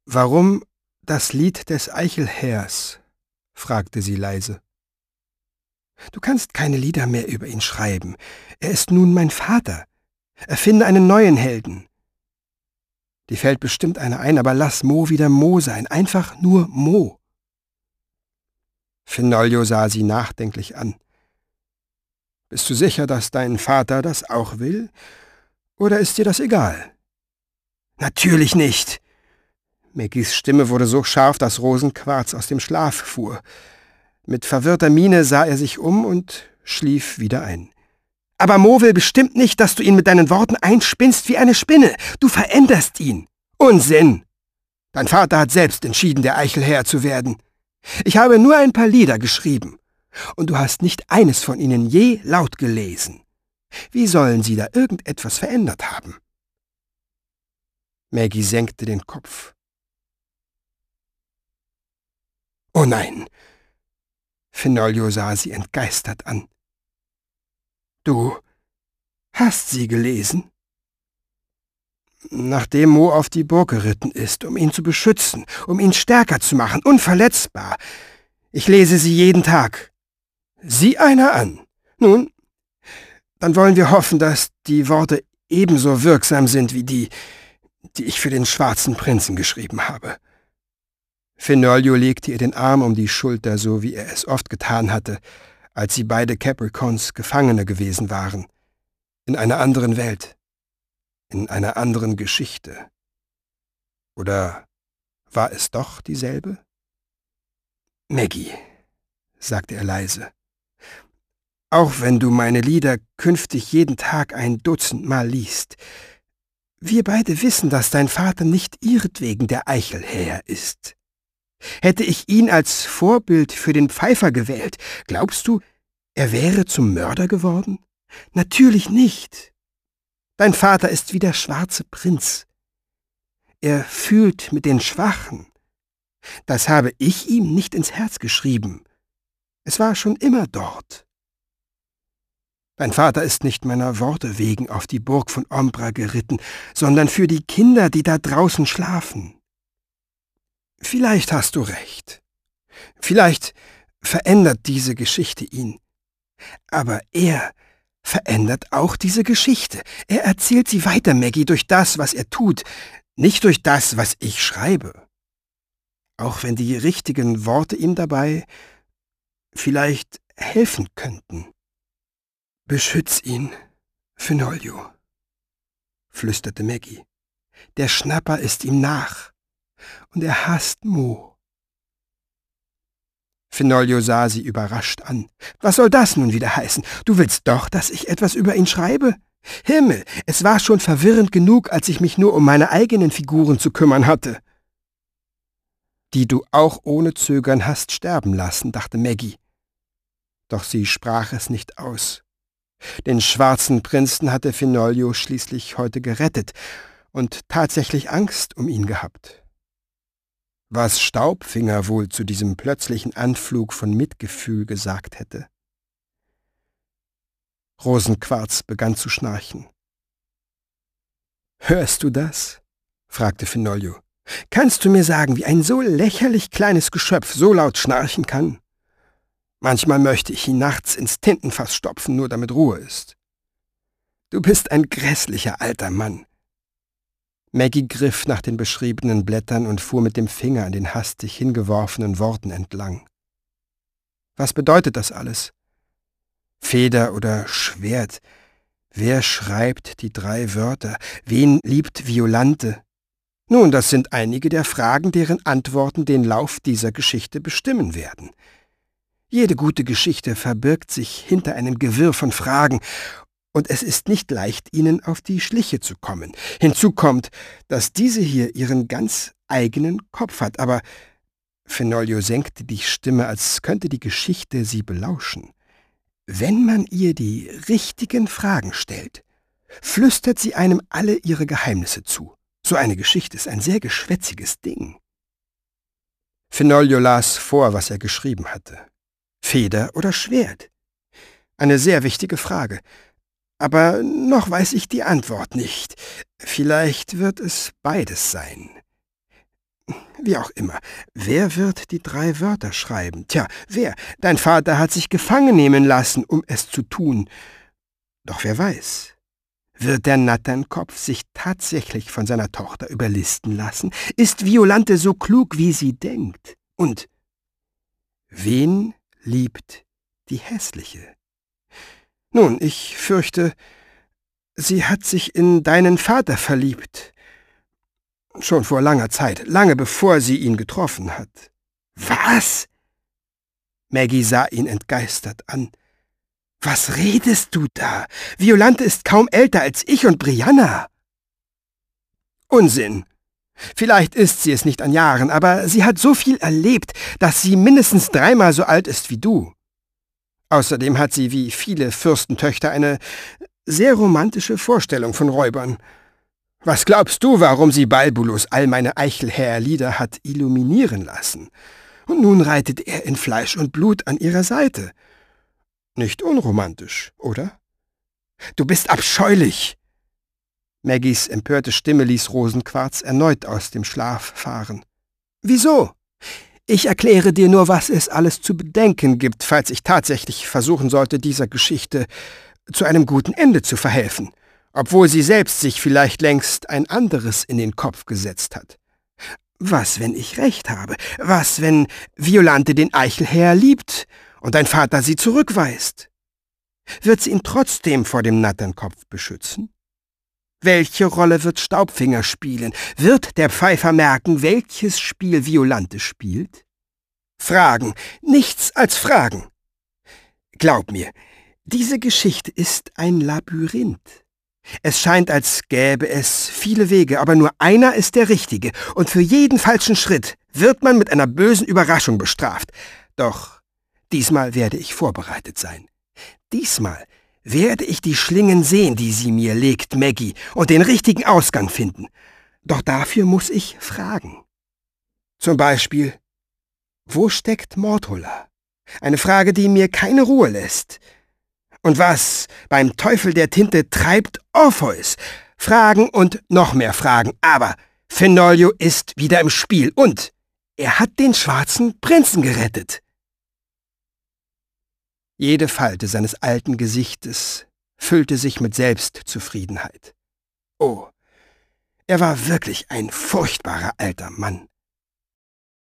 »Warum das Lied des Eichelhähers?« fragte sie leise. »Du kannst keine Lieder mehr über ihn schreiben. Er ist nun mein Vater. Erfinde einen neuen Helden.« »Dir fällt bestimmt einer ein, aber lass Mo wieder Mo sein. Einfach nur Mo.« Finollio sah sie nachdenklich an. »Bist du sicher, dass dein Vater das auch will? Oder ist dir das egal?« »Natürlich nicht!« Maggies Stimme wurde so scharf, dass Rosenquarz aus dem Schlaf fuhr. Mit verwirrter Miene sah er sich um und schlief wieder ein. »Aber Mo will bestimmt nicht, dass du ihn mit deinen Worten einspinnst wie eine Spinne. Du veränderst ihn. Unsinn! Dein Vater hat selbst entschieden, der Eichelhäher zu werden. Ich habe nur ein paar Lieder geschrieben. Und du hast nicht eines von ihnen je laut gelesen. Wie sollen sie da irgendetwas verändert haben?« Maggie senkte den Kopf. »Oh nein!« Finollio sah sie entgeistert an. »Du hast sie gelesen?« »Nachdem Mo auf die Burg geritten ist, um ihn zu beschützen, um ihn stärker zu machen, unverletzbar. Ich lese sie jeden Tag.« »Sieh einer an. Nun, dann wollen wir hoffen, dass die Worte ebenso wirksam sind wie die ich für den schwarzen Prinzen geschrieben habe.« Finollio legte ihr den Arm um die Schulter, so wie er es oft getan hatte, als sie beide Capricorns Gefangene gewesen waren. In einer anderen Welt, in einer anderen Geschichte. Oder war es doch dieselbe? »Maggie«, sagte er leise, »auch wenn du meine Lieder künftig jeden Tag 1 Dutzend Mal liest, wir beide wissen, dass dein Vater nicht ihretwegen der Eichelhäher ist. Hätte ich ihn als Vorbild für den Pfeifer gewählt, glaubst du, er wäre zum Mörder geworden? Natürlich nicht. Dein Vater ist wie der schwarze Prinz. Er fühlt mit den Schwachen. Das habe ich ihm nicht ins Herz geschrieben. Es war schon immer dort. Dein Vater ist nicht meiner Worte wegen auf die Burg von Ombra geritten, sondern für die Kinder, die da draußen schlafen. Vielleicht hast du recht. Vielleicht verändert diese Geschichte ihn. Aber er verändert auch diese Geschichte. Er erzählt sie weiter, Maggie, durch das, was er tut, nicht durch das, was ich schreibe. Auch wenn die richtigen Worte ihm dabei vielleicht helfen könnten. »Beschütz ihn, Finollio«, flüsterte Maggie. »Der Schnapper ist ihm nach. Und er hasst Mo.« Finollio sah sie überrascht an. »Was soll das nun wieder heißen? Du willst doch, dass ich etwas über ihn schreibe? Himmel, es war schon verwirrend genug, als ich mich nur um meine eigenen Figuren zu kümmern hatte.« »Die du auch ohne Zögern hast sterben lassen«, dachte Maggie. Doch sie sprach es nicht aus. Den schwarzen Prinzen hatte Finollio schließlich heute gerettet und tatsächlich Angst um ihn gehabt. Was Staubfinger wohl zu diesem plötzlichen Anflug von Mitgefühl gesagt hätte. Rosenquarz begann zu schnarchen. »Hörst du das?« fragte Finollio. »Kannst du mir sagen, wie ein so lächerlich kleines Geschöpf so laut schnarchen kann? Manchmal möchte ich ihn nachts ins Tintenfass stopfen, nur damit Ruhe ist. Du bist ein grässlicher alter Mann.« Maggie griff nach den beschriebenen Blättern und fuhr mit dem Finger an den hastig hingeworfenen Worten entlang. Was bedeutet das alles? Feder oder Schwert? Wer schreibt die 3 Wörter? Wen liebt Violante? Nun, das sind einige der Fragen, deren Antworten den Lauf dieser Geschichte bestimmen werden. Jede gute Geschichte verbirgt sich hinter einem Gewirr von Fragen, und es ist nicht leicht, ihnen auf die Schliche zu kommen. Hinzu kommt, dass diese hier ihren ganz eigenen Kopf hat, aber Finollio senkte die Stimme, als könnte die Geschichte sie belauschen. Wenn man ihr die richtigen Fragen stellt, flüstert sie einem alle ihre Geheimnisse zu. So eine Geschichte ist ein sehr geschwätziges Ding. Finollio las vor, was er geschrieben hatte. Feder oder Schwert? Eine sehr wichtige Frage. Aber noch weiß ich die Antwort nicht. Vielleicht wird es beides sein. Wie auch immer, wer wird die 3 Wörter schreiben? Tja, wer? Dein Vater hat sich gefangen nehmen lassen, um es zu tun. Doch wer weiß, wird der Natternkopf sich tatsächlich von seiner Tochter überlisten lassen? Ist Violante so klug, wie sie denkt? Und wen liebt die Hässliche? Nun, ich fürchte, sie hat sich in deinen Vater verliebt. Schon vor langer Zeit, lange bevor sie ihn getroffen hat. Was? Maggie sah ihn entgeistert an. Was redest du da? Violante ist kaum älter als ich und Brianna. Unsinn. Vielleicht ist sie es nicht an Jahren, aber sie hat so viel erlebt, dass sie mindestens 3-mal so alt ist wie du. Außerdem hat sie wie viele Fürstentöchter eine sehr romantische Vorstellung von Räubern. Was glaubst du, warum sie Balbulus all meine Eichelhäher-Lieder hat illuminieren lassen? Und nun reitet er in Fleisch und Blut an ihrer Seite. Nicht unromantisch, oder? Du bist abscheulich! Maggies empörte Stimme ließ Rosenquarz erneut aus dem Schlaf fahren. Wieso? Ich erkläre dir nur, was es alles zu bedenken gibt, falls ich tatsächlich versuchen sollte, dieser Geschichte zu einem guten Ende zu verhelfen, obwohl sie selbst sich vielleicht längst ein anderes in den Kopf gesetzt hat. Was, wenn ich recht habe? Was, wenn Violante den Eichelhäher liebt und dein Vater sie zurückweist? Wird sie ihn trotzdem vor dem Natternkopf beschützen? Welche Rolle wird Staubfinger spielen? Wird der Pfeifer merken, welches Spiel Violante spielt? Fragen, nichts als Fragen. Glaub mir, diese Geschichte ist ein Labyrinth. Es scheint, als gäbe es viele Wege, aber nur einer ist der richtige, und für jeden falschen Schritt wird man mit einer bösen Überraschung bestraft. Doch diesmal werde ich vorbereitet sein. Diesmal werde ich die Schlingen sehen, die sie mir legt, Maggie, und den richtigen Ausgang finden. Doch dafür muss ich fragen. Zum Beispiel, wo steckt Mortola? Eine Frage, die mir keine Ruhe lässt. Und was beim Teufel der Tinte treibt Orpheus? Fragen und noch mehr Fragen. Aber Fenoglio ist wieder im Spiel und er hat den schwarzen Prinzen gerettet. Jede Falte seines alten Gesichtes füllte sich mit Selbstzufriedenheit. Oh, er war wirklich ein furchtbarer alter Mann.